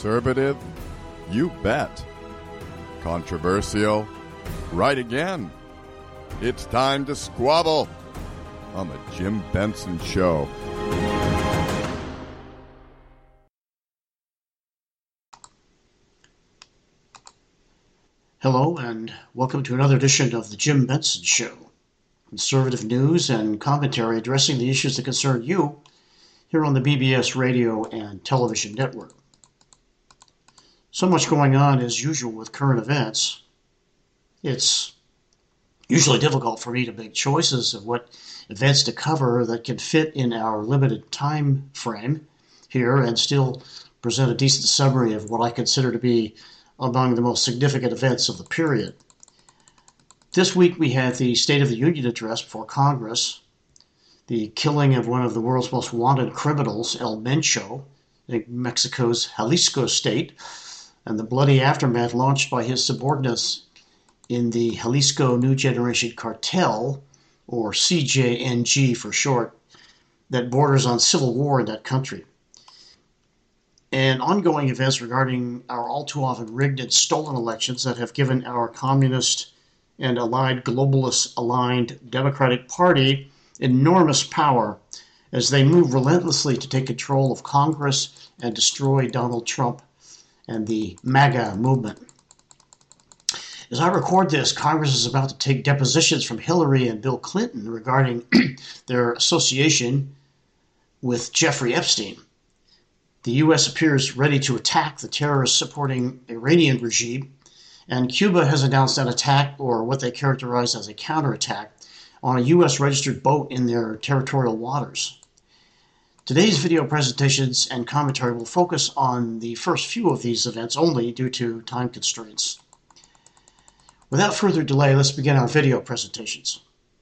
Conservative? You bet. Controversial? Right again. It's time to squabble on the Jim Benson Show. Hello, and welcome to another edition of the Jim Benson Show. Conservative news and commentary addressing the issues that concern you here on the BBS radio and television network. So much going on as usual with current events. It's usually difficult for me to make choices of what events to cover that can fit in our limited time frame here and still present a decent summary of what I consider to be among the most significant events of the period. This week we had the State of the Union address before Congress, the killing of one of the world's most wanted criminals, El Mencho, in Mexico's Jalisco state, and the bloody aftermath launched by his subordinates in the Jalisco New Generation Cartel, or CJNG for short, that borders on civil war in that country. And ongoing events regarding our all-too-often rigged and stolen elections that have given our communist and allied globalist-aligned Democratic Party enormous power as they move relentlessly to take control of Congress and destroy Donald Trump and the MAGA movement. As I record this, Congress is about to take depositions from Hillary and Bill Clinton regarding their association with Jeffrey Epstein. The U.S. appears ready to attack the terrorist-supporting Iranian regime, and Cuba has announced an attack, or what they characterize as a counterattack, on a U.S.-registered boat in their territorial waters. Today's video presentations and commentary will focus on the first few of these events only due to time constraints. Without further delay, let's begin our video presentations.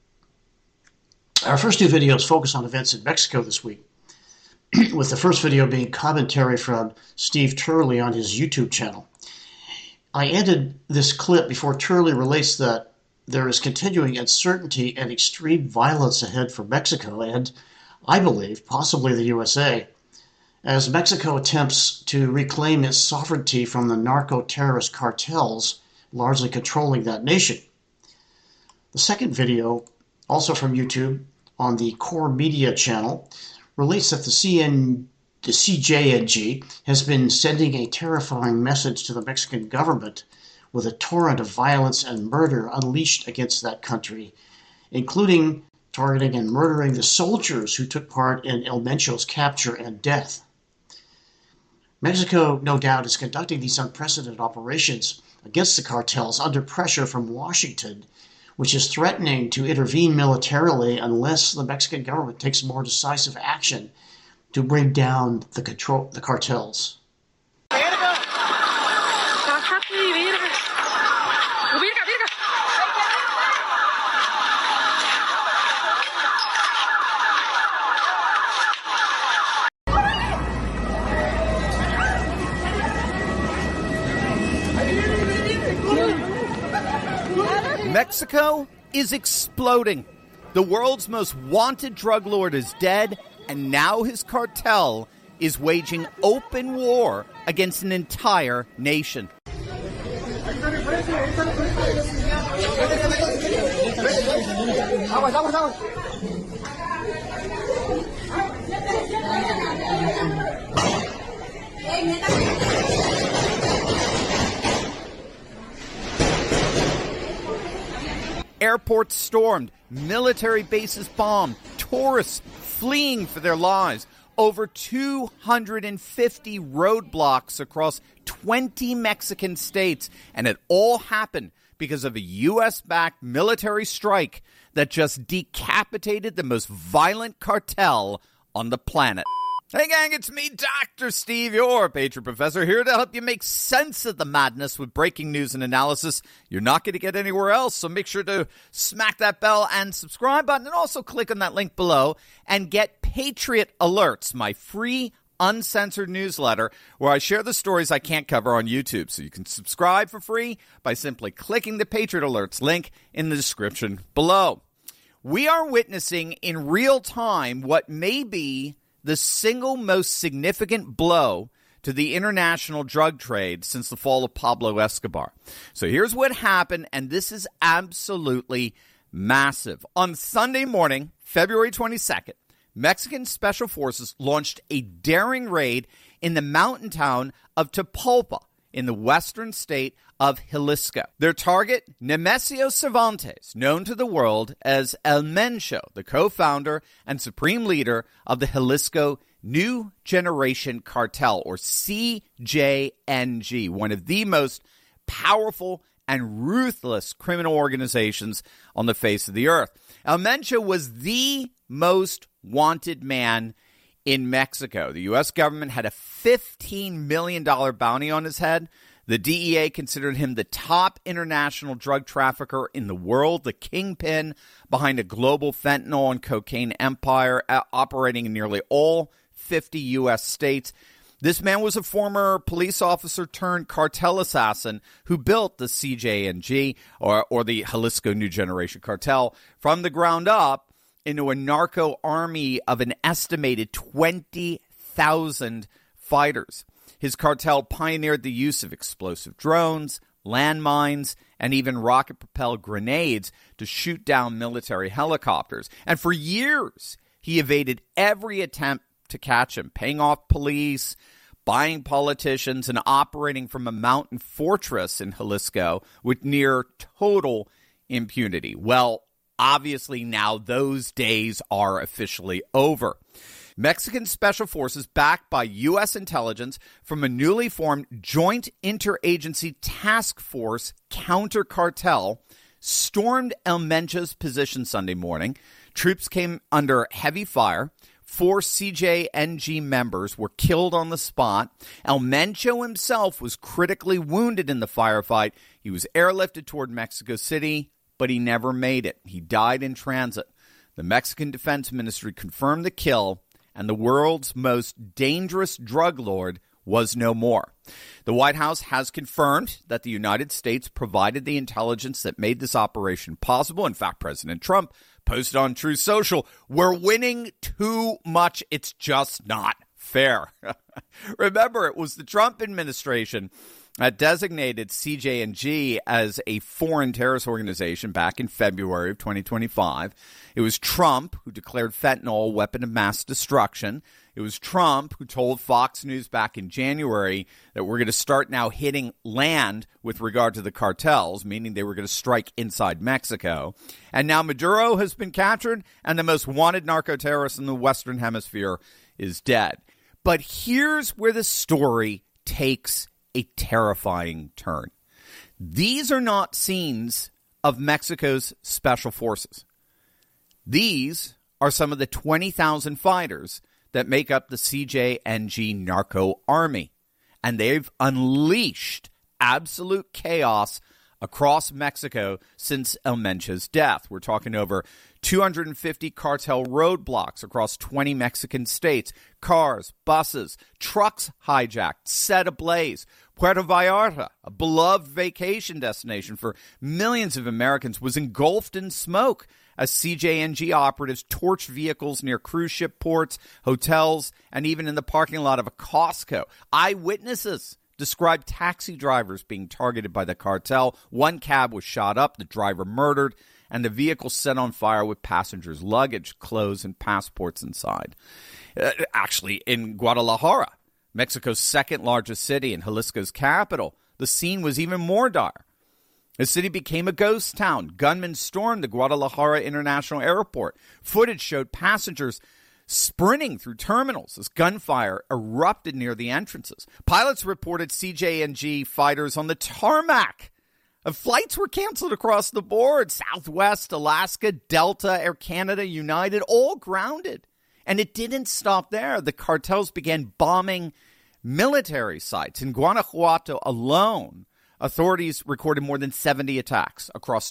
Our first two videos focus on events in Mexico this week, with the first video being commentary from Steve Turley on his YouTube channel. I ended this clip before Turley relates that there is continuing uncertainty and extreme violence ahead for Mexico and, I believe, possibly the USA, as Mexico attempts to reclaim its sovereignty from the narco-terrorist cartels largely controlling that nation. The second video, also from YouTube, on the Core Media channel, relates that the CJNG has been sending a terrifying message to the Mexican government with a torrent of violence and murder unleashed against that country, including targeting and murdering the soldiers who took part in El Mencho's capture and death. Mexico, no doubt, is conducting these unprecedented operations against the cartels under pressure from Washington, which is threatening to intervene militarily unless the Mexican government takes more decisive action to bring down the cartels. Mexico is exploding. The world's most wanted drug lord is dead, and now his cartel is waging open war against an entire nation. Airports stormed, military bases bombed, tourists fleeing for their lives. Over 250 roadblocks across 20 Mexican states. And it all happened because of a U.S.-backed military strike that just decapitated the most violent cartel on the planet. Hey gang, it's me, Dr. Steve, your Patriot Professor, here to help you make sense of the madness with breaking news and analysis you're not going to get anywhere else. So make sure to smack that bell and subscribe button, and also click on that link below and get Patriot Alerts, my free uncensored newsletter where I share the stories I can't cover on YouTube. So you can subscribe for free by simply clicking the Patriot Alerts link in the description below. We are witnessing in real time what may be the single most significant blow to the international drug trade since the fall of Pablo Escobar. So here's what happened, and this is absolutely massive. On Sunday morning, February 22nd, Mexican Special Forces launched a daring raid in the mountain town of Tapalpa in the western state of Jalisco. Their target, Nemesio Cervantes, known to the world as El Mencho, the co-founder and supreme leader of the Jalisco New Generation Cartel, or CJNG, one of the most powerful and ruthless criminal organizations on the face of the earth. El Mencho was the most wanted man in Mexico. The U.S. government had a $15 million bounty on his head. The DEA considered him the top international drug trafficker in the world, the kingpin behind a global fentanyl and cocaine empire operating in nearly all 50 U.S. states. This man was a former police officer turned cartel assassin who built the CJNG, or the Jalisco New Generation Cartel, from the ground up into a narco army of an estimated 20,000 fighters. His cartel pioneered the use of explosive drones, landmines, and even rocket-propelled grenades to shoot down military helicopters. And for years, he evaded every attempt to catch him, paying off police, buying politicians, and operating from a mountain fortress in Jalisco with near total impunity. Well, obviously now those days are officially over. Mexican Special Forces, backed by U.S. intelligence from a newly formed Joint Interagency Task Force counter-cartel, stormed El Mencho's position Sunday morning. Troops came under heavy fire. 4 CJNG members were killed on the spot. El Mencho himself was critically wounded in the firefight. He was airlifted toward Mexico City, but he never made it. He died in transit. The Mexican Defense Ministry confirmed the kill, and the world's most dangerous drug lord was no more. The White House has confirmed that the United States provided the intelligence that made this operation possible. In fact, President Trump posted on Truth Social, "We're winning too much. It's just not fair." Remember, it was the Trump administration that designated CJNG as a foreign terrorist organization back in February of 2025. It was Trump who declared fentanyl a weapon of mass destruction. It was Trump who told Fox News back in January that we're going to start now hitting land with regard to the cartels, meaning they were going to strike inside Mexico. And now Maduro has been captured, and the most wanted narco-terrorist in the Western Hemisphere is dead. But here's where the story takes a terrifying turn. These are not scenes of Mexico's special forces. These are some of the 20,000 fighters that make up the CJNG narco army. And they've unleashed absolute chaos across Mexico since El Mencho's death. We're talking over 250 cartel roadblocks across 20 Mexican states, cars, buses, trucks hijacked, set ablaze. Puerto Vallarta, a beloved vacation destination for millions of Americans, was engulfed in smoke as CJNG operatives torched vehicles near cruise ship ports, hotels, and even in the parking lot of a Costco. Eyewitnesses described taxi drivers being targeted by the cartel. One cab was shot up, the driver murdered, and the vehicle set on fire with passengers' luggage, clothes, and passports inside. Actually, in Guadalajara, Mexico's second largest city and Jalisco's capital, the scene was even more dire. The city became a ghost town. Gunmen stormed the Guadalajara International Airport. Footage showed passengers sprinting through terminals as gunfire erupted near the entrances. Pilots reported CJNG fighters on the tarmac. Flights were canceled across the board. Southwest, Alaska, Delta, Air Canada, United, all grounded. And it didn't stop there. The cartels began bombing military sites. In Guanajuato alone, authorities recorded more than 70 attacks across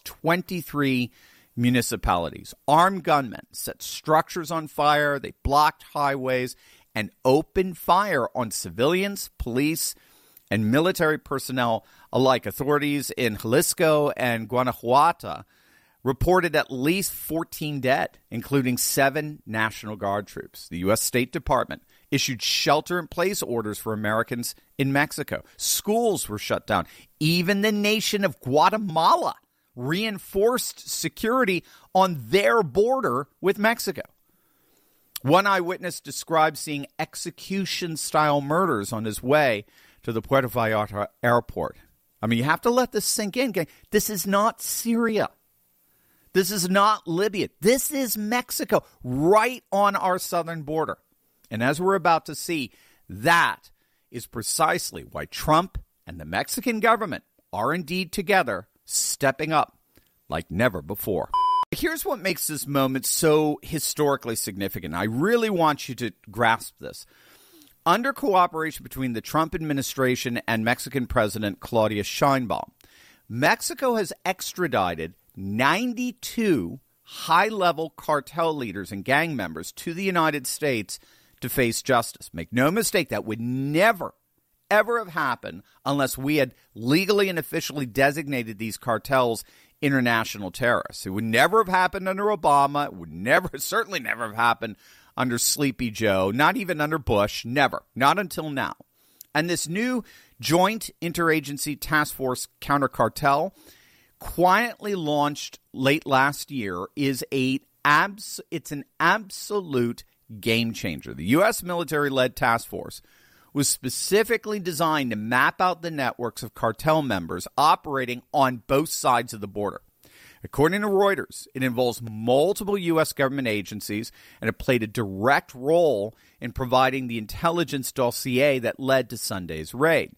23 municipalities. Armed gunmen set structures on fire. They blocked highways and opened fire on civilians, police, and military personnel alike. Authorities in Jalisco and Guanajuato reported at least 14 dead, including 7 National Guard troops. The U.S. State Department issued shelter-in-place orders for Americans in Mexico. Schools were shut down. Even the nation of Guatemala reinforced security on their border with Mexico. One eyewitness described seeing execution-style murders on his way to the Puerto Vallarta airport. I mean, you have to let this sink in. This is not Syria. This is not Libya. This is Mexico, right on our southern border. And as we're about to see, that is precisely why Trump and the Mexican government are indeed together, stepping up like never before. Here's what makes this moment so historically significant. I really want you to grasp this. Under cooperation between the Trump administration and Mexican President Claudia Sheinbaum, Mexico has extradited 92 high-level cartel leaders and gang members to the United States to face justice. Make no mistake, that would never, ever have happened unless we had legally and officially designated these cartels international terrorists. It would never have happened under Obama. It would certainly never have happened under Sleepy Joe, not even under Bush, never, not until now. And this new Joint Interagency Task Force Counter Cartel, quietly launched late last year, it's an absolute game changer. The U.S. military-led task force was specifically designed to map out the networks of cartel members operating on both sides of the border. According to Reuters, it involves multiple U.S. government agencies, and it played a direct role in providing the intelligence dossier that led to Sunday's raid.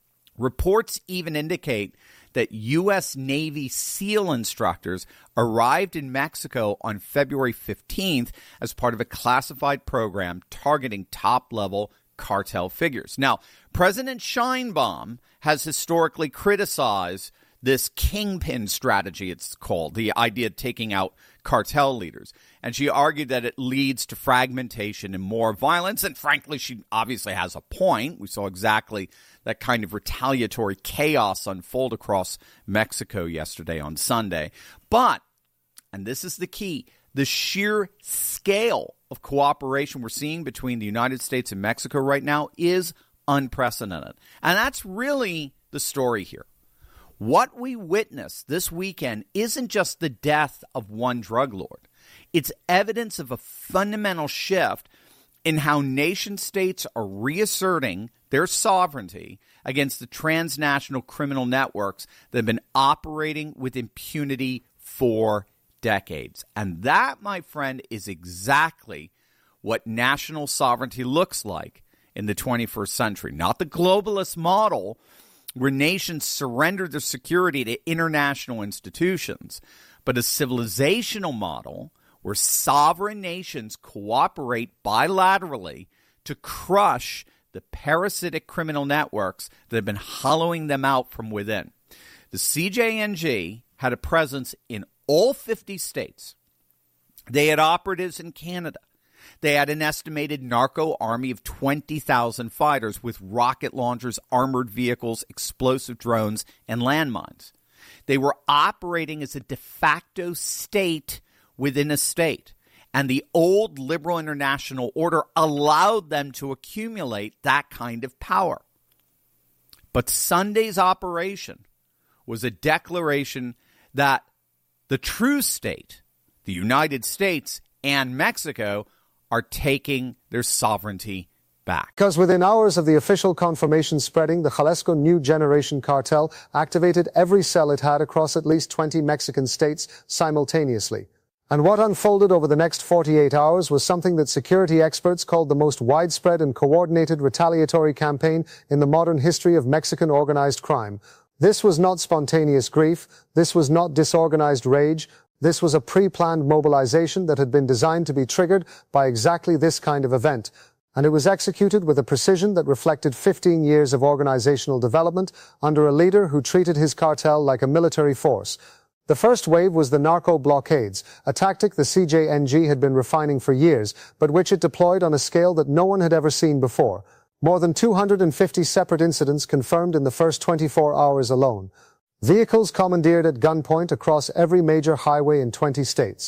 Reports even indicate that U.S. Navy SEAL instructors arrived in Mexico on February 15th as part of a classified program targeting top-level cartel figures. Now, President Sheinbaum has historically criticized this kingpin strategy, it's called, the idea of taking out cartel leaders. And she argued that it leads to fragmentation and more violence. And frankly, she obviously has a point. We saw exactly that kind of retaliatory chaos unfold across Mexico yesterday on Sunday. But, and this is the key, the sheer scale of cooperation we're seeing between the United States and Mexico right now is unprecedented. And that's really the story here. What we witnessed this weekend isn't just the death of one drug lord. It's evidence of a fundamental shift in how nation states are reasserting their sovereignty against the transnational criminal networks that have been operating with impunity for decades. And that, my friend, is exactly what national sovereignty looks like in the 21st century. Not the globalist model where nations surrender their security to international institutions, but a civilizational model where sovereign nations cooperate bilaterally to crush the parasitic criminal networks that have been hollowing them out from within. The CJNG had a presence in all 50 states. They had operatives in Canada. They had an estimated narco army of 20,000 fighters with rocket launchers, armored vehicles, explosive drones, and landmines. They were operating as a de facto state within a state. And the old liberal international order allowed them to accumulate that kind of power. But Sunday's operation was a declaration that the true state, the United States and Mexico, are taking their sovereignty back. Because within hours of the official confirmation spreading, the Jalisco New Generation Cartel activated every cell it had across at least 20 Mexican states simultaneously. And what unfolded over the next 48 hours was something that security experts called the most widespread and coordinated retaliatory campaign in the modern history of Mexican organized crime. This was not spontaneous grief. This was not disorganized rage. This was a pre-planned mobilization that had been designed to be triggered by exactly this kind of event. And it was executed with a precision that reflected 15 years of organizational development under a leader who treated his cartel like a military force. The first wave was the narco blockades, a tactic the CJNG had been refining for years, but which it deployed on a scale that no one had ever seen before. More than 250 separate incidents confirmed in the first 24 hours alone. Vehicles commandeered at gunpoint across every major highway in 20 states.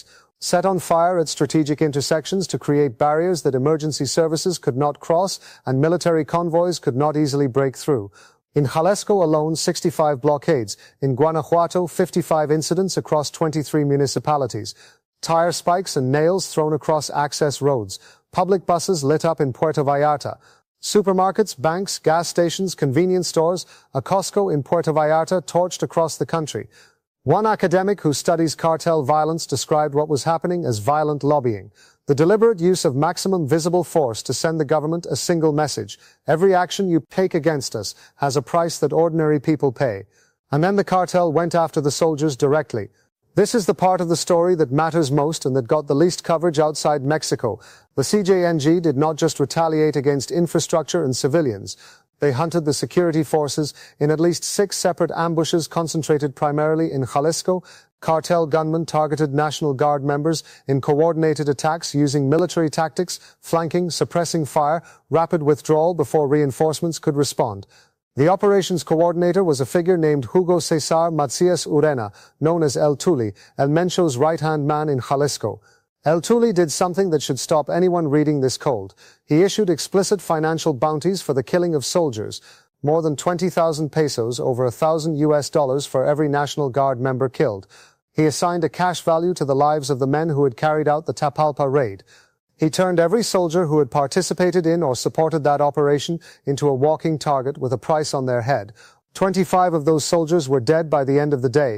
set on fire at strategic intersections to create barriers that emergency services could not cross and military convoys could not easily break through. In Jalisco alone, 65 blockades. In Guanajuato, 55 incidents across 23 municipalities. Tire spikes and nails thrown across access roads. Public buses lit up in Puerto Vallarta. Supermarkets, banks, gas stations, convenience stores, a Costco in Puerto Vallarta torched across the country. One academic who studies cartel violence described what was happening as violent lobbying. The deliberate use of maximum visible force to send the government a single message. Every action you take against us has a price that ordinary people pay. And then the cartel went after the soldiers directly. This is the part of the story that matters most and that got the least coverage outside Mexico. The CJNG did not just retaliate against infrastructure and civilians. They hunted the security forces in at least 6 separate ambushes concentrated primarily in Jalisco. Cartel gunmen targeted National Guard members in coordinated attacks using military tactics, flanking, suppressing fire, rapid withdrawal before reinforcements could respond. The operations coordinator was a figure named Hugo Cesar Macias Urena, known as El Tuli, El Mencho's right-hand man in Jalisco. El Tuli did something that should stop anyone reading this cold. He issued explicit financial bounties for the killing of soldiers, more than 20,000 pesos, over $1,000 for every National Guard member killed. He assigned a cash value to the lives of the men who had carried out the Tapalpa raid. He turned every soldier who had participated in or supported that operation into a walking target with a price on their head. 25 of those soldiers were dead by the end of the day.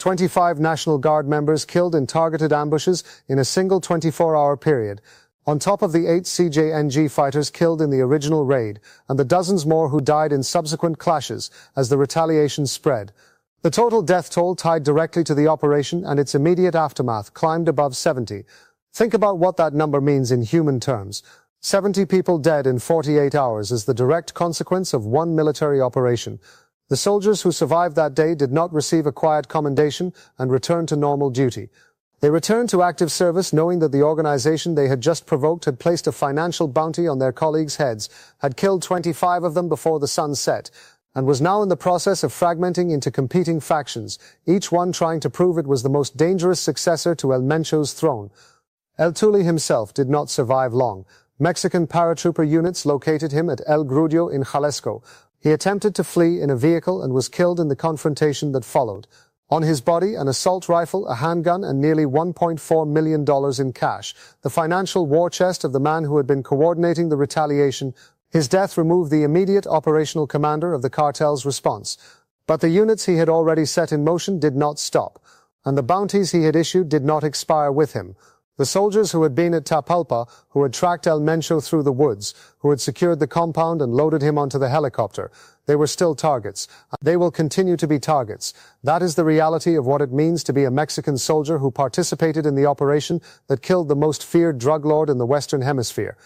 25 National Guard members killed in targeted ambushes in a single 24-hour period, on top of the 8 CJNG fighters killed in the original raid, and the dozens more who died in subsequent clashes as the retaliation spread. The total death toll tied directly to the operation and its immediate aftermath climbed above 70. Think about what that number means in human terms. 70 people dead in 48 hours is the direct consequence of one military operation. The soldiers who survived that day did not receive a quiet commendation and returned to normal duty. They returned to active service knowing that the organization they had just provoked had placed a financial bounty on their colleagues' heads, had killed 25 of them before the sun set, and was now in the process of fragmenting into competing factions, each one trying to prove it was the most dangerous successor to El Mencho's throne. El Tuli himself did not survive long. Mexican paratrooper units located him at El Grudio in Jalisco. He attempted to flee in a vehicle and was killed in the confrontation that followed. On his body, an assault rifle, a handgun, and nearly $1.4 million in cash, the financial war chest of the man who had been coordinating the retaliation. His death removed the immediate operational commander of the cartel's response. But the units he had already set in motion did not stop, and the bounties he had issued did not expire with him. The soldiers who had been at Tapalpa, who had tracked El Mencho through the woods, who had secured the compound and loaded him onto the helicopter, they were still targets. They will continue to be targets. That is the reality of what it means to be a Mexican soldier who participated in the operation that killed the most feared drug lord in the Western Hemisphere.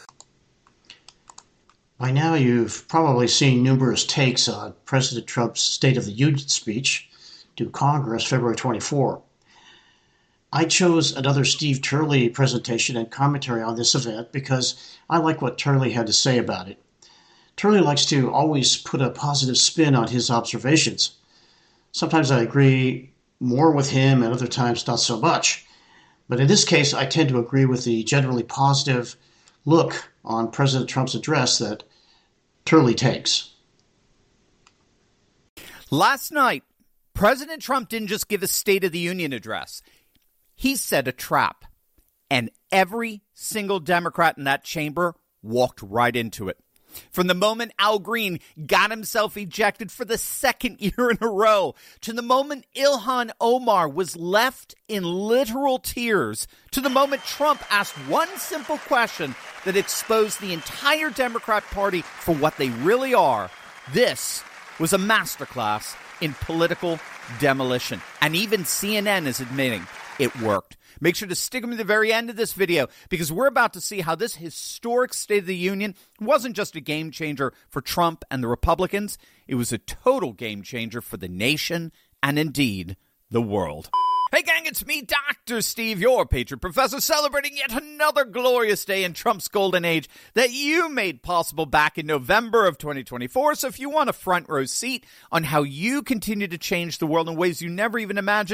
By now you've probably seen numerous takes on President Trump's State of the Union speech to Congress February 24. I chose another Steve Turley presentation and commentary on this event because I like what Turley had to say about it. Turley likes to always put a positive spin on his observations. Sometimes I agree more with him and other times not so much. But in this case, I tend to agree with the generally positive look on President Trump's address that Turley takes. Last night, President Trump didn't just give a State of the Union address. He set a trap, and every single Democrat in that chamber walked right into it. From the moment Al Green got himself ejected for the second year in a row, to the moment Ilhan Omar was left in literal tears, to the moment Trump asked one simple question that exposed the entire Democrat Party for what they really are, this was a masterclass in political demolition. And even CNN is admitting it worked. Make sure to stick them to the very end of this video because we're about to see how this historic State of the Union wasn't just a game changer for Trump and the Republicans. It was a total game changer for the nation and indeed the world. Hey gang, it's me, Dr. Steve, your Patriot Professor, celebrating yet another glorious day in Trump's golden age that you made possible back in November of 2024. So if you want a front row seat on how you continue to change the world in ways you never even imagined,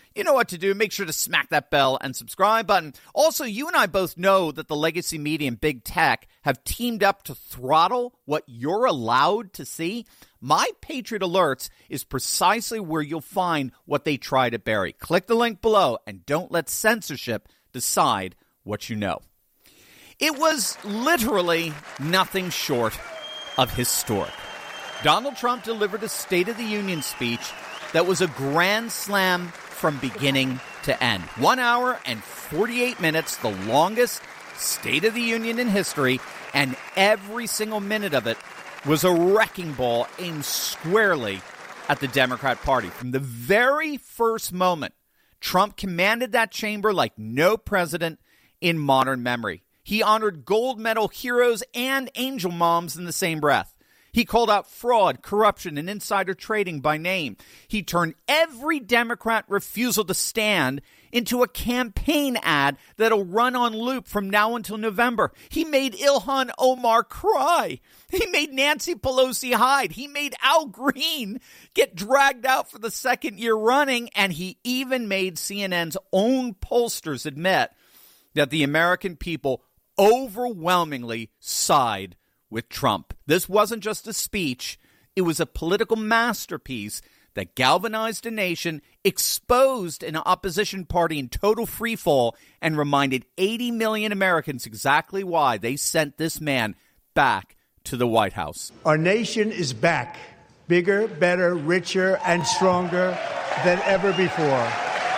You know what to do. Make sure to smack that bell and subscribe button. Also, you and I both know that the legacy media and big tech have teamed up to throttle what you're allowed to see. My Patriot Alerts is precisely where you'll find what they try to bury. Click the link below and don't let censorship decide what you know. It was literally nothing short of historic. Donald Trump delivered a State of the Union speech that was a grand slam from beginning to end. 1 hour and 48 minutes, the longest State of the Union in history, and every single minute of it was a wrecking ball aimed squarely at the Democrat Party. From the very first moment, Trump commanded that chamber like no president in modern memory. He honored gold medal heroes and angel moms in the same breath. He called out fraud, corruption, and insider trading by name. He turned every Democrat refusal to stand into a campaign ad that'll run on loop from now until November. He made Ilhan Omar cry. He made Nancy Pelosi hide. He made Al Green get dragged out for the second year running. And he even made CNN's own pollsters admit that the American people overwhelmingly side with Trump. This wasn't just a speech. It was a political masterpiece that galvanized a nation, exposed an opposition party in total freefall, and reminded 80 million Americans exactly why they sent this man back to the White House. Our nation is back, bigger, better, richer, and stronger than ever before.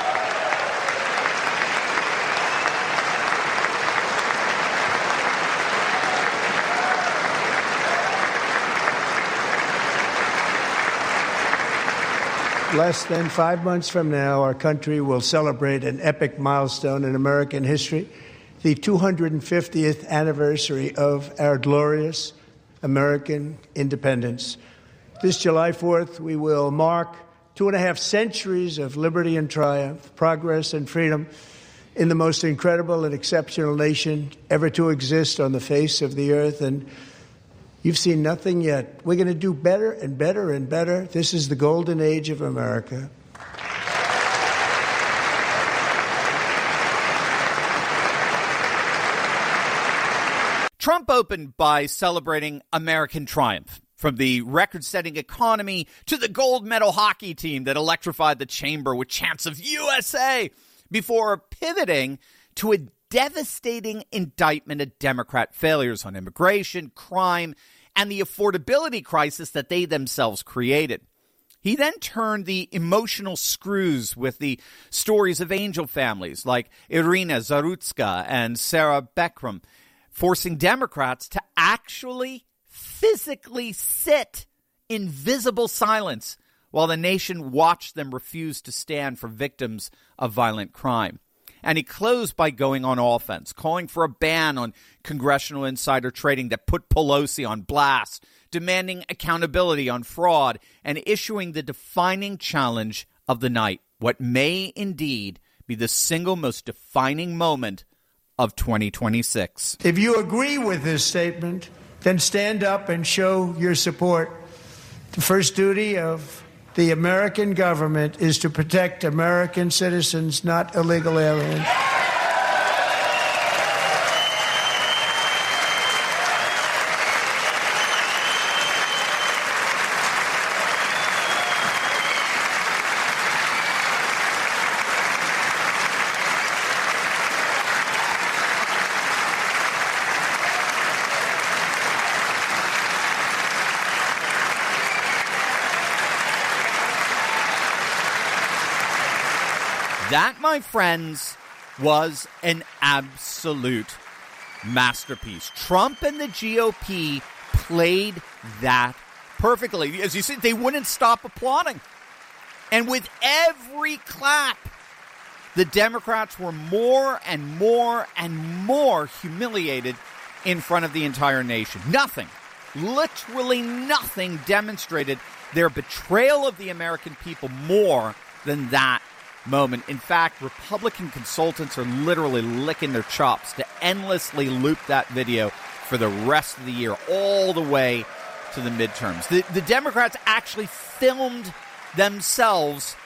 Less than 5 months from now, our country will celebrate an epic milestone in American history, the 250th anniversary of our glorious American independence. This July 4th, we will mark 2.5 centuries of liberty and triumph, progress and freedom in the most incredible and exceptional nation ever to exist on the face of the earth. And you've seen nothing yet. We're going to do better and better and better. This is the golden age of America. Trump opened by celebrating American triumph, from the record-setting economy to the gold medal hockey team that electrified the chamber with chants of USA, before pivoting to a devastating indictment of Democrat failures on immigration, crime, and the affordability crisis that they themselves created. He then turned the emotional screws with the stories of angel families like Irina Zarutska and Sarah Beckram, forcing Democrats to actually physically sit in visible silence while the nation watched them refuse to stand for victims of violent crime. And he closed by going on offense, calling for a ban on congressional insider trading that put Pelosi on blast, demanding accountability on fraud, and issuing the defining challenge of the night, what may indeed be the single most defining moment of 2026. If you agree with this statement, then stand up and show your support. The first duty of the American government is to protect American citizens, not illegal aliens. That, my friends, was an absolute masterpiece. Trump and the GOP played that perfectly. As you see, they wouldn't stop applauding. And with every clap, the Democrats were more and more and more humiliated in front of the entire nation. Nothing, literally nothing demonstrated their betrayal of the American people more than that moment. In fact, Republican consultants are literally licking their chops to endlessly loop that video for the rest of the year, all the way to the midterms. The Democrats actually filmed themselves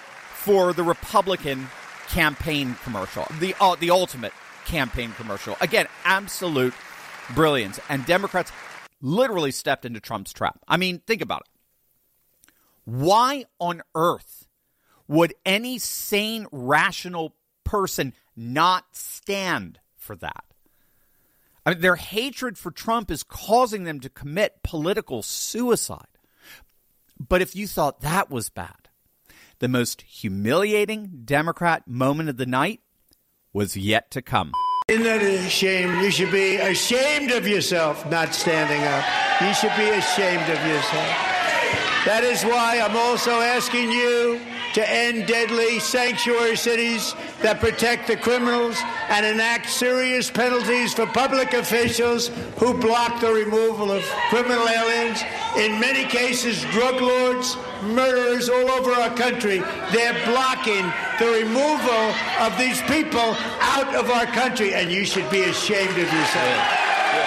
for the Republican campaign commercial, the ultimate campaign commercial. Again, absolute brilliance. And Democrats literally stepped into Trump's trap. I mean, think about it. Why on earth would any sane, rational person not stand for that? I mean, their hatred for Trump is causing them to commit political suicide. But if you thought that was bad, the most humiliating Democrat moment of the night was yet to come. Isn't that a shame? You should be ashamed of yourself not standing up. You should be ashamed of yourself. That is why I'm also asking you to end deadly sanctuary cities that protect the criminals and enact serious penalties for public officials who block the removal of criminal aliens. In many cases, drug lords, murderers all over our country, they're blocking the removal of these people out of our country, and you should be ashamed of yourself.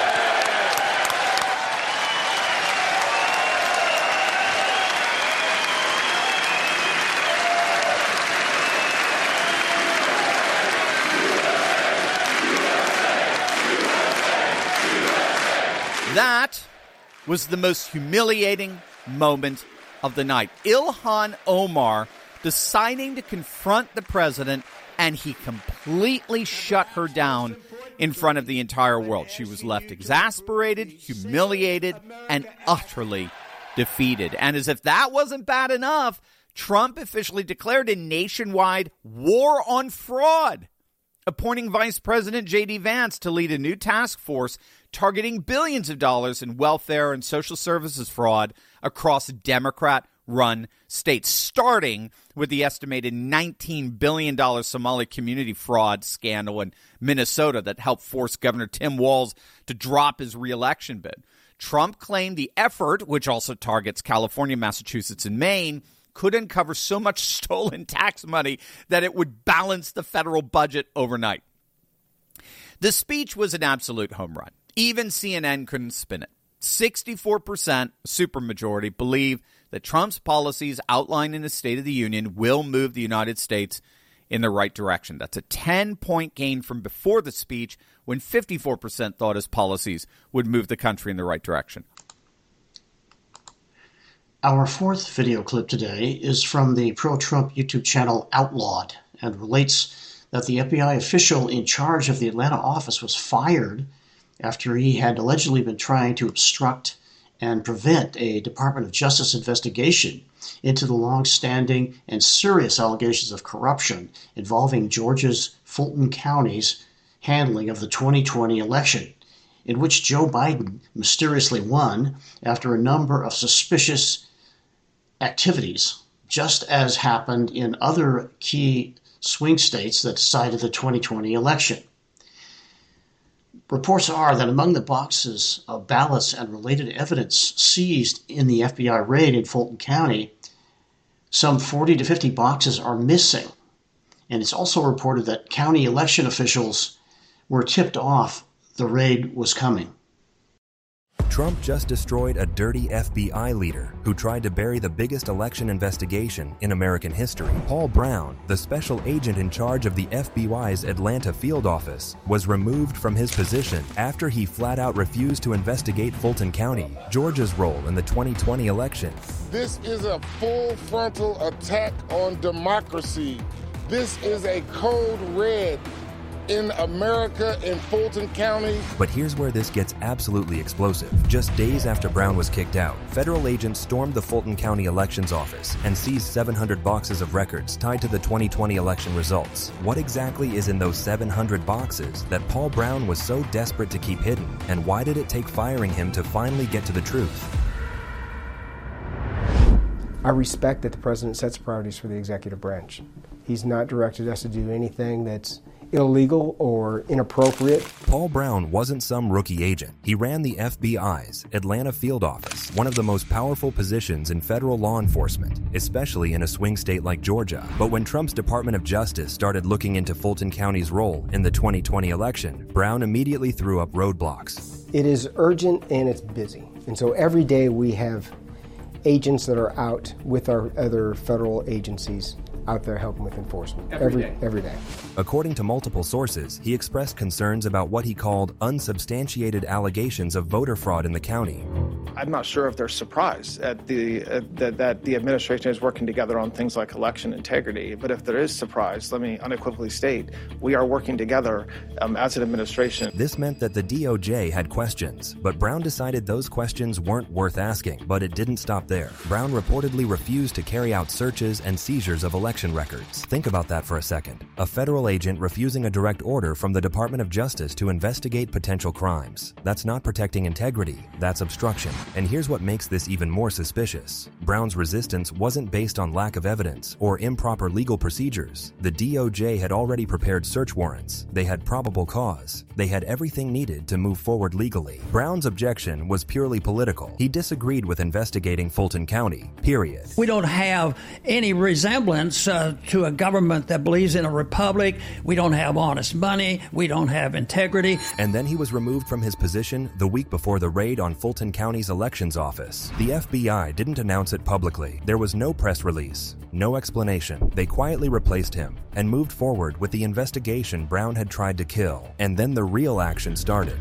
That was the most humiliating moment of the night. Ilhan Omar deciding to confront the president, and he completely shut her down in front of the entire world. She was left exasperated, humiliated, and utterly defeated. And as if that wasn't bad enough, Trump officially declared a nationwide war on fraud, appointing Vice President J.D. Vance to lead a new task force targeting billions of dollars in welfare and social services fraud across Democrat-run states, starting with the estimated $19 billion Somali community fraud scandal in Minnesota that helped force Governor Tim Walz to drop his re-election bid. Trump claimed the effort, which also targets California, Massachusetts, and Maine, could uncover so much stolen tax money that it would balance the federal budget overnight. The speech was an absolute home run. Even CNN couldn't spin it. 64%, supermajority, believe that Trump's policies outlined in the State of the Union will move the United States in the right direction. That's a 10-point gain from before the speech, when 54% thought his policies would move the country in the right direction. Our fourth video clip today is from the pro-Trump YouTube channel Outlawed and relates that the FBI official in charge of the Atlanta office was fired after he had allegedly been trying to obstruct and prevent a Department of Justice investigation into the long-standing and serious allegations of corruption involving Georgia's Fulton County's handling of the 2020 election, in which Joe Biden mysteriously won after a number of suspicious activities, just as happened in other key swing states that decided the 2020 election. Reports are that among the boxes of ballots and related evidence seized in the FBI raid in Fulton County, some 40 to 50 boxes are missing. And it's also reported that county election officials were tipped off the raid was coming. Trump just destroyed a dirty FBI leader who tried to bury the biggest election investigation in American history. Paul Brown, the special agent in charge of the FBI's Atlanta field office, was removed from his position after he flat out refused to investigate Fulton County, Georgia's role in the 2020 election. This is a full frontal attack on democracy. This is a code red in America, in Fulton County. But here's where this gets absolutely explosive. Just days after Brown was kicked out, federal agents stormed the Fulton County Elections Office and seized 700 boxes of records tied to the 2020 election results. What exactly is in those 700 boxes that Paul Brown was so desperate to keep hidden? And why did it take firing him to finally get to the truth? I respect that the president sets priorities for the executive branch. He's not directed us to do anything that's illegal or inappropriate. Paul Brown wasn't some rookie agent. He ran the FBI's Atlanta field office, one of the most powerful positions in federal law enforcement, especially in a swing state like Georgia. But when Trump's Department of Justice started looking into Fulton County's role in the 2020 election, Brown immediately threw up roadblocks. It is urgent and it's busy. And so every day we have agents that are out with our other federal agencies out there helping with enforcement every day. According to multiple sources, he expressed concerns about what he called unsubstantiated allegations of voter fraud in the county. I'm not sure if they're surprised at that the administration is working together on things like election integrity, but if there is surprise, let me unequivocally state, we are working together as an administration. This meant that the DOJ had questions, but Brown decided those questions weren't worth asking, but it didn't stop there. Brown reportedly refused to carry out searches and seizures of election records. Think about that for a second. A federal agent refusing a direct order from the Department of Justice to investigate potential crimes. That's not protecting integrity, that's obstruction. And here's what makes this even more suspicious. Brown's resistance wasn't based on lack of evidence or improper legal procedures. The DOJ had already prepared search warrants. They had probable cause. They had everything needed to move forward legally. Brown's objection was purely political. He disagreed with investigating Fulton County, period. We don't have any resemblance to a government that believes in a republic. We don't have honest money. We don't have integrity. And then he was removed from his position the week before the raid on Fulton County's elections office. The FBI didn't announce it publicly. There was no press release, no explanation. They quietly replaced him and moved forward with the investigation Brown had tried to kill. And then the real action started.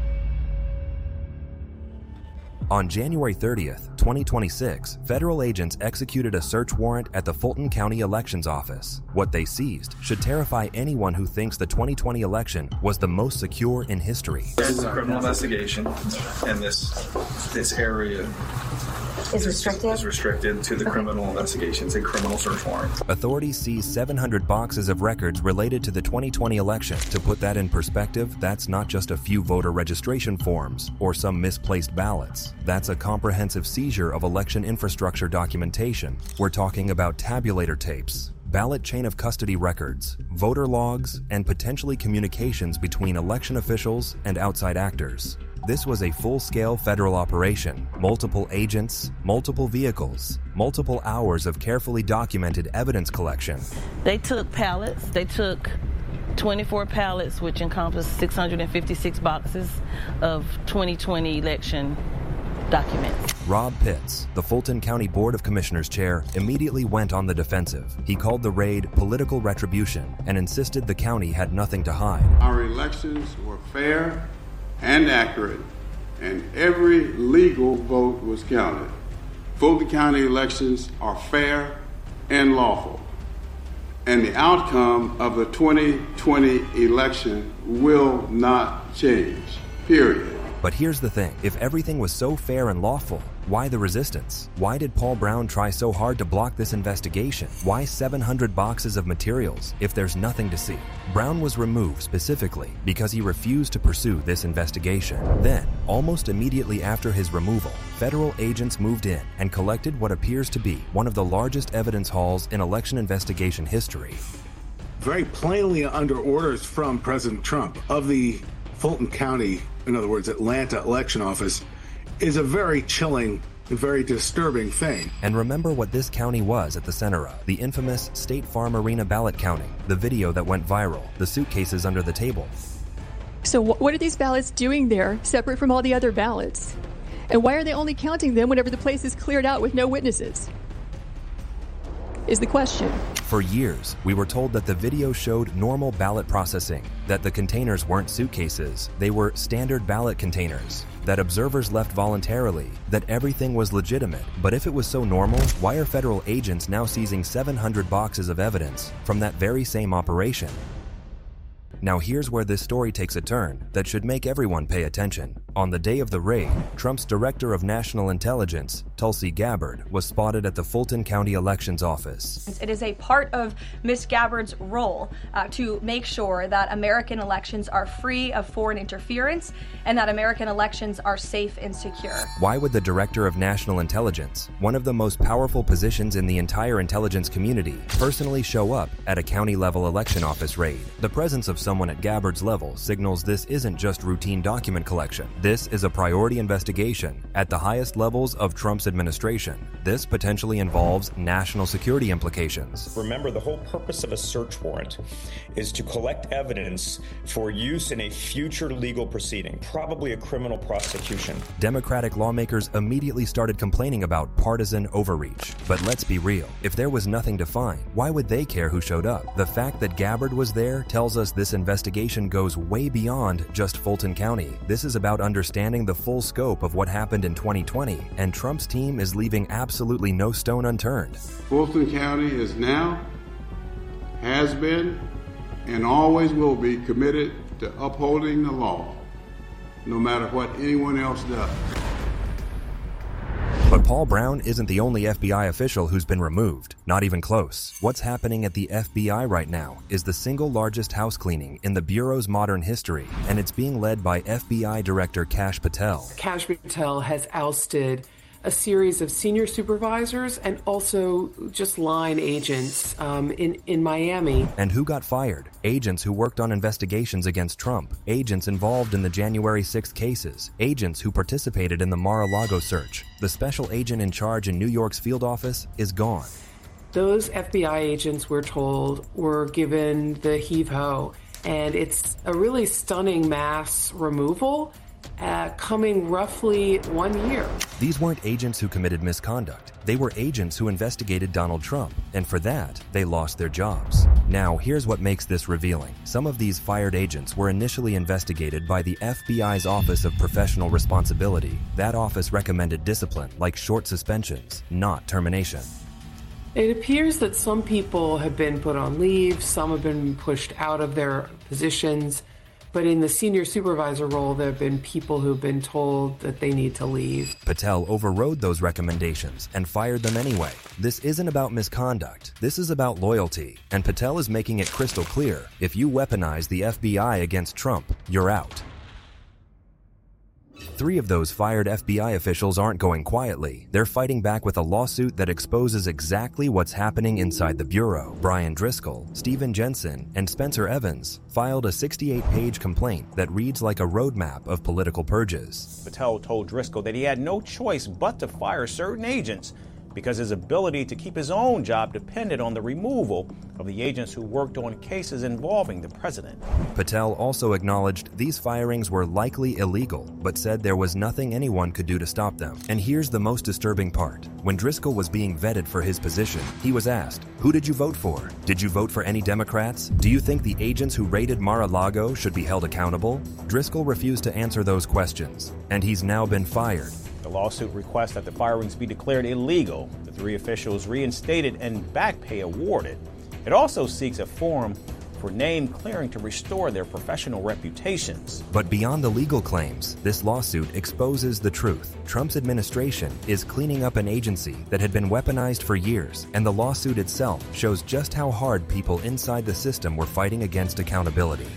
On January 30th, 2026, federal agents executed a search warrant at the Fulton County Elections Office. What they seized should terrify anyone who thinks the 2020 election was the most secure in history. This is a criminal investigation, and this area is restricted to the criminal investigations and criminal search warrant. Authorities seized 700 boxes of records related to the 2020 election. To put that in perspective, that's not just a few voter registration forms or some misplaced ballots. That's a comprehensive seizure of election infrastructure documentation. We're talking about tabulator tapes, ballot chain of custody records, voter logs, and potentially communications between election officials and outside actors. This was a full-scale federal operation. Multiple agents, multiple vehicles, multiple hours of carefully documented evidence collection. They took pallets. They took 24 pallets, which encompassed 656 boxes of 2020 election documents. Rob Pitts, the Fulton County Board of Commissioners chair, immediately went on the defensive. He called the raid political retribution and insisted the county had nothing to hide. Our elections were fair and accurate, and every legal vote was counted. Fulton County elections are fair and lawful, and the outcome of the 2020 election will not change, period. But here's the thing, if everything was so fair and lawful, why the resistance? Why did Paul Brown try so hard to block this investigation? Why 700 boxes of materials if there's nothing to see? Brown was removed specifically because he refused to pursue this investigation. Then, almost immediately after his removal, federal agents moved in and collected what appears to be one of the largest evidence hauls in election investigation history. Very plainly under orders from President Trump of the Fulton County, in other words, Atlanta election office, is a very chilling and very disturbing thing. And remember what this county was at the center of, the infamous State Farm Arena ballot counting, the video that went viral, the suitcases under the table. So what are these ballots doing there, separate from all the other ballots? And why are they only counting them whenever the place is cleared out with no witnesses? Is the question. For years, we were told that the video showed normal ballot processing, that the containers weren't suitcases, they were standard ballot containers, that observers left voluntarily, that everything was legitimate. But if it was so normal, why are federal agents now seizing 700 boxes of evidence from that very same operation? Now here's where this story takes a turn that should make everyone pay attention. On the day of the raid, Trump's Director of National Intelligence, Tulsi Gabbard, was spotted at the Fulton County Elections Office. It is a part of Ms. Gabbard's role to make sure that American elections are free of foreign interference and that American elections are safe and secure. Why would the Director of National Intelligence, one of the most powerful positions in the entire intelligence community, personally show up at a county-level election office raid? The presence of someone at Gabbard's level signals this isn't just routine document collection. This is a priority investigation at the highest levels of Trump's administration. This potentially involves national security implications. Remember, the whole purpose of a search warrant is to collect evidence for use in a future legal proceeding, probably a criminal prosecution. Democratic lawmakers immediately started complaining about partisan overreach. But let's be real. If there was nothing to find, why would they care who showed up? The fact that Gabbard was there tells us this investigation goes way beyond just Fulton County. This is about understanding the full scope of what happened in 2020, and Trump's team is leaving absolutely no stone unturned. Fulton County is now, has been, and always will be committed to upholding the law, no matter what anyone else does. But Paul Brown isn't the only FBI official who's been removed. Not even close. What's happening at the FBI right now is the single largest house cleaning in the Bureau's modern history, and it's being led by FBI Director Kash Patel. Kash Patel has ousted a series of senior supervisors and also just line agents in Miami. And who got fired? Agents who worked on investigations against Trump, agents involved in the January 6th cases, agents who participated in the Mar-a-Lago search. The special agent in charge in New York's field office is gone. Those FBI agents, we're told, were given the heave-ho, and it's a really stunning mass removal coming roughly 1 year. These weren't agents who committed misconduct. They were agents who investigated Donald Trump, and for that, they lost their jobs. Now, here's what makes this revealing. Some of these fired agents were initially investigated by the FBI's Office of Professional Responsibility. That office recommended discipline, like short suspensions, not termination. It appears that some people have been put on leave, some have been pushed out of their positions. But in the senior supervisor role, there have been people who've been told that they need to leave. Patel overrode those recommendations and fired them anyway. This isn't about misconduct. This is about loyalty. And Patel is making it crystal clear. If you weaponize the FBI against Trump, you're out. 3 of those fired FBI officials aren't going quietly. They're fighting back with a lawsuit that exposes exactly what's happening inside the Bureau. Brian Driscoll, Stephen Jensen, and Spencer Evans filed a 68-page complaint that reads like a roadmap of political purges. Patel told Driscoll that he had no choice but to fire certain agents because his ability to keep his own job depended on the removal of the agents who worked on cases involving the president. Patel also acknowledged these firings were likely illegal, but said there was nothing anyone could do to stop them. And here's the most disturbing part. When Driscoll was being vetted for his position, he was asked, "Who did you vote for? Did you vote for any Democrats? Do you think the agents who raided Mar-a-Lago should be held accountable?" Driscoll refused to answer those questions, and he's now been fired. The lawsuit requests that the firings be declared illegal, the 3 officials reinstated, and back pay awarded. It also seeks a forum for name clearing to restore their professional reputations. But beyond the legal claims, this lawsuit exposes the truth. Trump's administration is cleaning up an agency that had been weaponized for years, and the lawsuit itself shows just how hard people inside the system were fighting against accountability.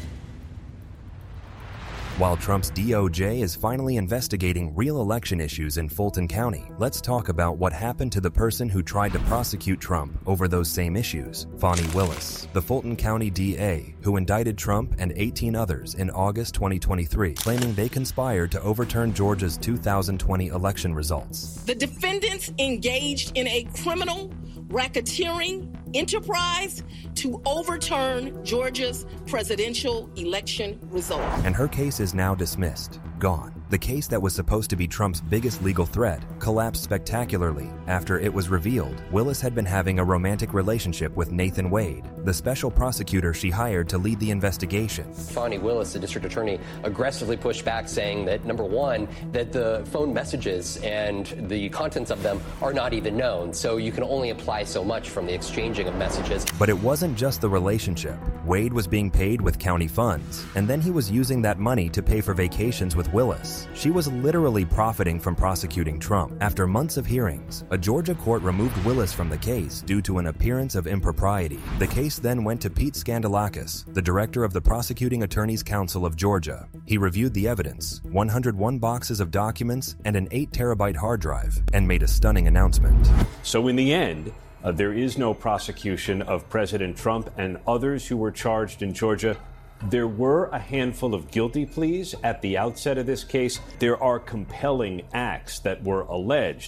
While Trump's DOJ is finally investigating real election issues in Fulton County, let's talk about what happened to the person who tried to prosecute Trump over those same issues, Fani Willis, the Fulton County DA, who indicted Trump and 18 others in August 2023, claiming they conspired to overturn Georgia's 2020 election results. The defendants engaged in a criminal racketeering enterprise to overturn Georgia's presidential election result. And her case is now dismissed, gone. The case that was supposed to be Trump's biggest legal threat collapsed spectacularly after it was revealed Willis had been having a romantic relationship with Nathan Wade, the special prosecutor she hired to lead the investigation. Fani Willis, the district attorney, aggressively pushed back, saying that, number one, that the phone messages and the contents of them are not even known, so you can only apply so much from the exchanging of messages. But it wasn't just the relationship. Wade was being paid with county funds, and then he was using that money to pay for vacations with Willis. She was literally profiting from prosecuting Trump. After months of hearings, a Georgia court removed Willis from the case due to an appearance of impropriety. The case then went to Pete Skandalakis, the director of the Prosecuting Attorneys Council of Georgia. He reviewed the evidence, 101 boxes of documents, and an 8-terabyte hard drive, and made a stunning announcement. So in the end, there is no prosecution of President Trump and others who were charged in Georgia. There were a handful of guilty pleas at the outset of this case. There are compelling acts that were alleged.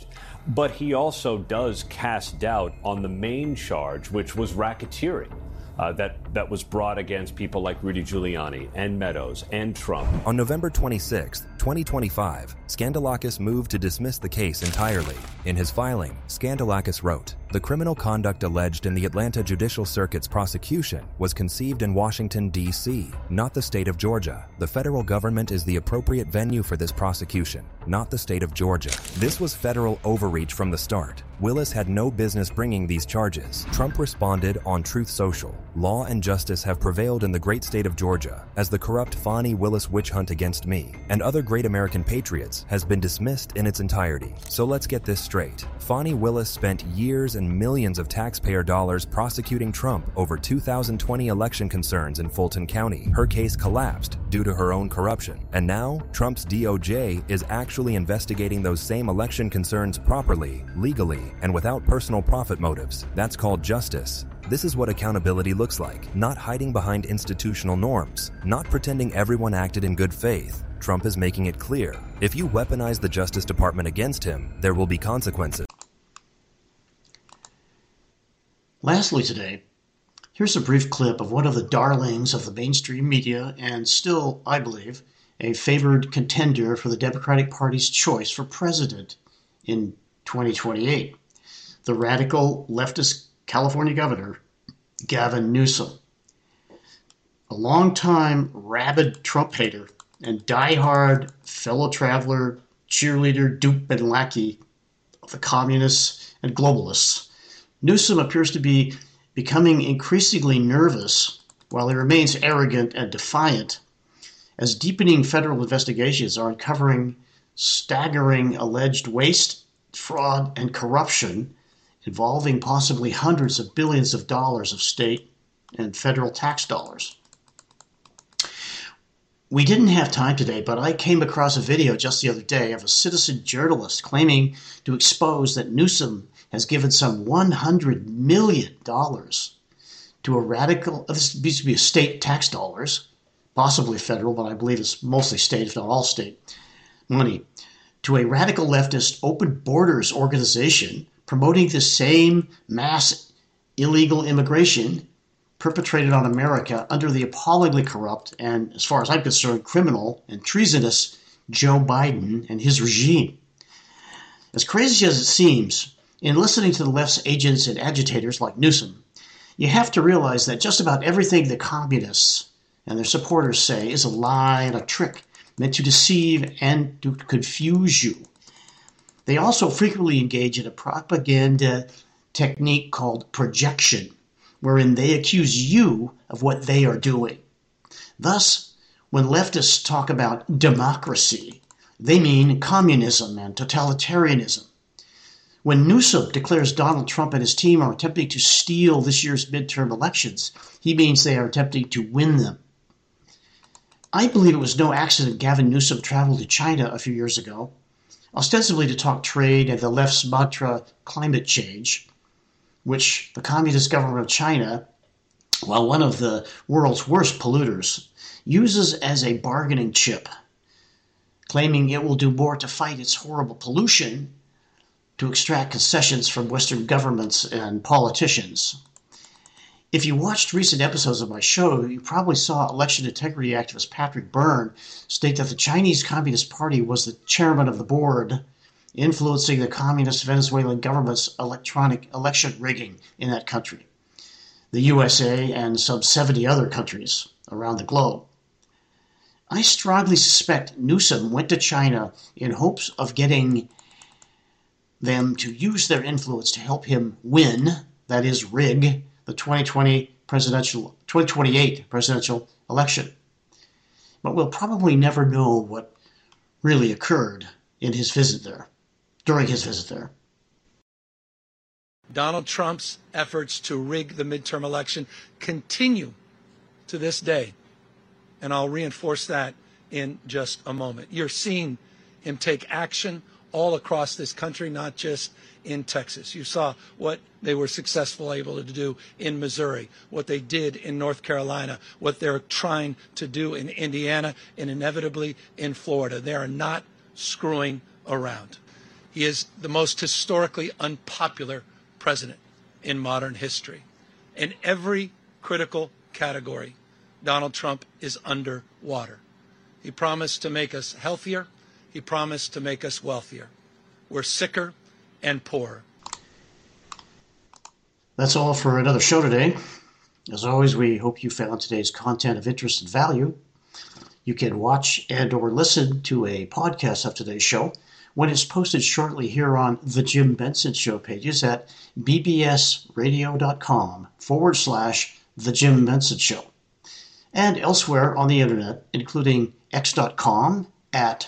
But he also does cast doubt on the main charge, which was racketeering. That was brought against people like Rudy Giuliani and Meadows and Trump. On November 26, 2025, Skandalakis moved to dismiss the case entirely. In his filing, Skandalakis wrote, "The criminal conduct alleged in the Atlanta Judicial Circuit's prosecution was conceived in Washington, D.C., not the state of Georgia. The federal government is the appropriate venue for this prosecution, not the state of Georgia." This was federal overreach from the start. Willis had no business bringing these charges. Trump responded on Truth Social. "Law and justice have prevailed in the great state of Georgia, as the corrupt Fani Willis witch hunt against me and other great American patriots has been dismissed in its entirety. So let's get this straight. Fani Willis spent years and millions of taxpayer dollars prosecuting Trump over 2020 election concerns in Fulton County. Her case collapsed due to her own corruption. And now, Trump's DOJ is actually investigating those same election concerns properly, legally, and without personal profit motives. That's called justice. This is what accountability looks like, not hiding behind institutional norms, not pretending everyone acted in good faith. Trump is making it clear, if you weaponize the Justice Department against him, there will be consequences. Lastly today, here's a brief clip of one of the darlings of the mainstream media and still, I believe, a favored contender for the Democratic Party's choice for president in 2028, the radical leftist California governor, Gavin Newsom. A longtime rabid Trump hater and diehard fellow traveler, cheerleader, dupe, and lackey of the communists and globalists, Newsom appears to be becoming increasingly nervous while he remains arrogant and defiant as deepening federal investigations are uncovering staggering alleged waste, fraud, and corruption involving possibly hundreds of billions of dollars of state and federal tax dollars. We didn't have time today, but I came across a video just the other day of a citizen journalist claiming to expose that Newsom has given some $100 million to a radical, this used to be state tax dollars, possibly federal, but I believe it's mostly state, if not all state money, to a radical leftist open borders organization promoting the same mass illegal immigration perpetrated on America under the appallingly corrupt and, as far as I'm concerned, criminal and treasonous Joe Biden and his regime. As crazy as it seems, in listening to the left's agents and agitators like Newsom, you have to realize that just about everything the communists and their supporters say is a lie and a trick meant to deceive and to confuse you. They also frequently engage in a propaganda technique called projection, wherein they accuse you of what they are doing. Thus, when leftists talk about democracy, they mean communism and totalitarianism. When Newsom declares Donald Trump and his team are attempting to steal this year's midterm elections, he means they are attempting to win them. I believe it was no accident Gavin Newsom traveled to China a few years ago, ostensibly to talk trade and the left's mantra, climate change, which the Communist government of China, while one of the world's worst polluters, uses as a bargaining chip, claiming it will do more to fight its horrible pollution to extract concessions from Western governments and politicians. If you watched recent episodes of my show, you probably saw election integrity activist Patrick Byrne state that the Chinese Communist Party was the chairman of the board influencing the communist Venezuelan government's electronic election rigging in that country, the USA, and some 70 other countries around the globe. I strongly suspect Newsom went to China in hopes of getting them to use their influence to help him win, that is, rig, the 2028 presidential election. But we'll probably never know what really occurred in his visit there, during his visit there. Donald Trump's efforts to rig the midterm election continue to this day, and I'll reinforce that in just a moment. You're seeing him take action all across this country, not just in Texas. You saw what they were successfully able to do in Missouri, what they did in North Carolina, what they're trying to do in Indiana, and inevitably in Florida. They are not screwing around. He is the most historically unpopular president in modern history. In every critical category, Donald Trump is underwater. He promised to make us healthier. He promised to make us wealthier. We're sicker and poorer. That's all for another show today. As always, we hope you found today's content of interest and value. You can watch and or listen to a podcast of today's show when it's posted shortly here on the Jim Benson Show pages at bbsradio.com/The Jim Benson Show, and elsewhere on the internet, including x.com at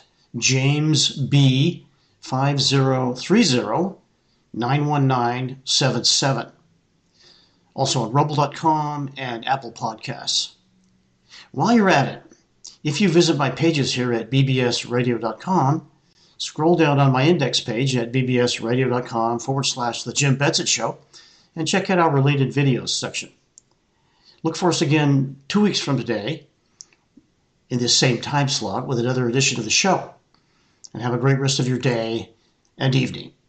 JamesB5030-91977. Also on Rumble.com and Apple Podcasts. While you're at it, if you visit my pages here at bbsradio.com, scroll down on my index page at bbsradio.com/The Jim Benson Show and check out our related videos section. Look for us again 2 weeks from today in this same time slot with another edition of the show. And have a great rest of your day and evening.